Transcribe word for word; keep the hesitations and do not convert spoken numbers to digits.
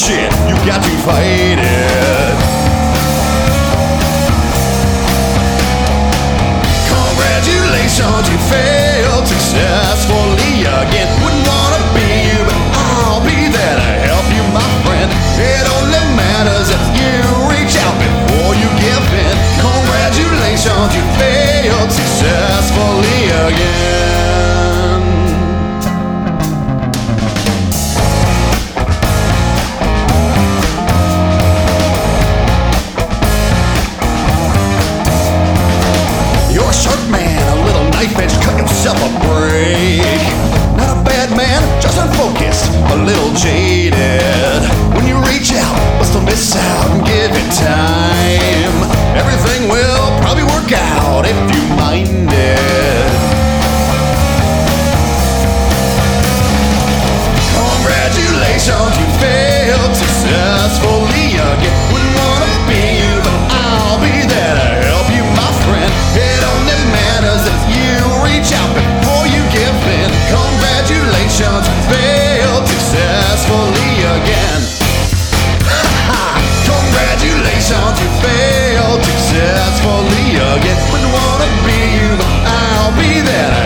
bullshit, you got to fight it. Congratulations, you failed successfully again. Wouldn't wanna be you, but I'll be there to help you, my friend. It only matters if you reach out before you give in. Congratulations, you failed successfully again. You're a sharp man, a little knife edge, cut yourself a break. Not a bad man, just unfocused, a little jaded. When you reach out, but still miss out and give it time, everything will probably work out if you mind it. Congratulations, you failed successfully again. Wouldn't wanna be you, but I'll be there to help you, my friend. It only matters if you reach out before you give in. Congratulations, you failed successfully again. Congratulations, you failed successfully again. Wouldn't wanna be you, but I'll be there.